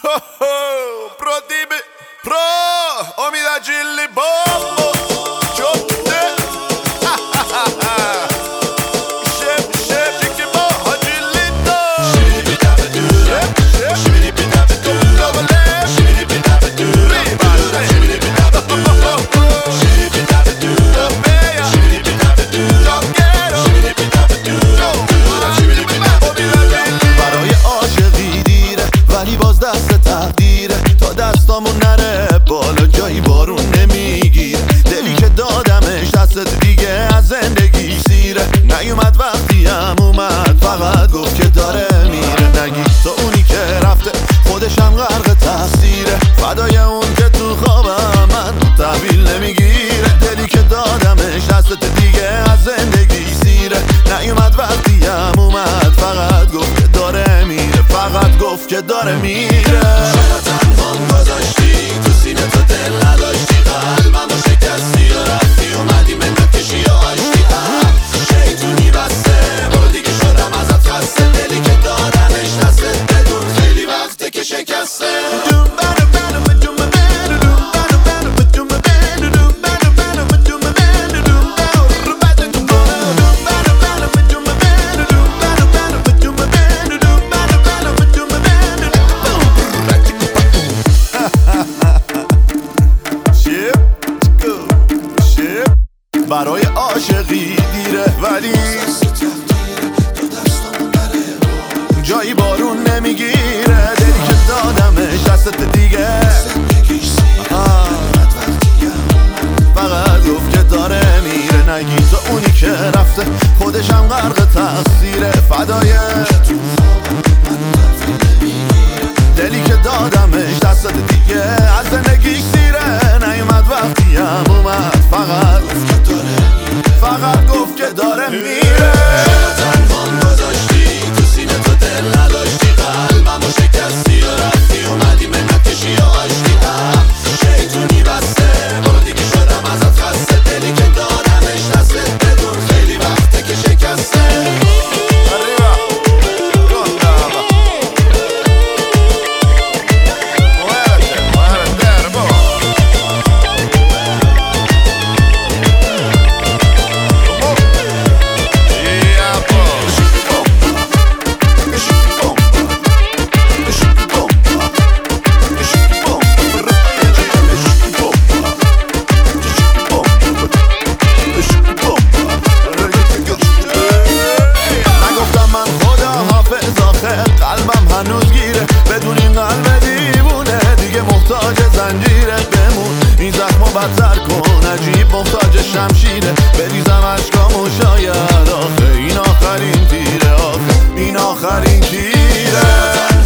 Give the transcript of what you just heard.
Pro tipi, pro omida chili bombo. Chopte. Shep, shep, chiki bo, hajilito. Shibidi baba do. Shep, shibidi baba do. Double left. Shibidi baba do. Shibidi baba do. Shibidi baba do. Shibidi baba do. Shibidi baba do. برای عاشقی دیره ولی باز دست تقدیره تا دستامون نره بالا جایی بارون نمیگیره دلی که دادمش دست دیگه از زندگی سیره نیومد وقتی هم اومد فقط گفت که داره میره نگی تو اونی که رفته خودش هم غرق تقصیره فدای اون که تو خوابم من تحویل نمیگیره دلی که دادمش دست دیگه از زندگی سیره نیومد وقتی هم اومد فقط گفت که داره میره فقط گفت که داره میره چرا تنهام گذاشتی تو سینه تو دل نداشتی قلبمو شکستی و رفتی اومدی منت کشی و آشتی شیطونی بسته برو دیگه شدم ازت خسته دلی که دادمش دستت بدون خیلی وقته که شکسته برای عاشقی دیره ولی جایی بارون نمیگیره دلی که دادمش دستت دیگه فقط گفت که داره میره نگی تو اونی که رفته خودش هم غرق تقصیره فدای دلی که دادمش دستت دیگه از زندگی سیره نیومد وقتی هم اومد فقط گفت که داره میره چرا تنهام گذاشتی تو سینه تو دل نداشتی قلبمو شکستی و رفتی اومدی منت کشی و آشتی شیطونی بسته برو دیگه شدم ازت خسته دلی که دادمش دستت بدون خیلی وقته که شکسته قلبم هنوز گیره بدون این قلب دیوونه دیگه محتاج زنجیره بمون این زخمو بدتر کن عجیب محتاج شمشیره بریزم عشقامو شاید آخه این آخرین تیره آخه این آخرین تیره